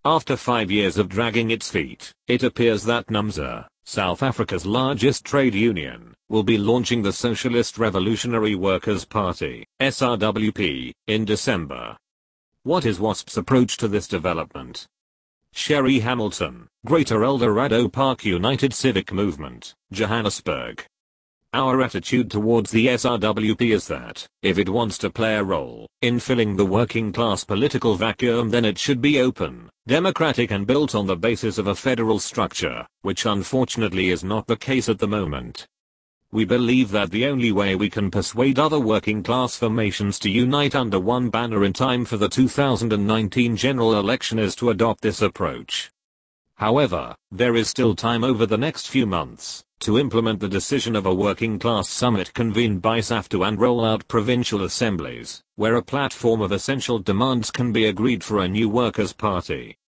After 5 years of dragging its feet, it appears that NUMSA, South Africa's largest trade union, will be launching the Socialist Revolutionary Workers' Party, SRWP, in December. What is WASP's approach to this development? Sherry Hamilton, Greater El Dorado Park United Civic Movement, Johannesburg. Our attitude towards the SRWP is that, if it wants to play a role in filling the working class political vacuum, then it should be open, democratic and built on the basis of a federal structure, which unfortunately is not the case at the moment. We believe that the only way we can persuade other working class formations to unite under one banner in time for the 2019 general election is to adopt this approach. However, there is still time over the next few months to implement the decision of a working class summit convened by SAFTU and roll out provincial assemblies, where a platform of essential demands can be agreed for a new workers' party.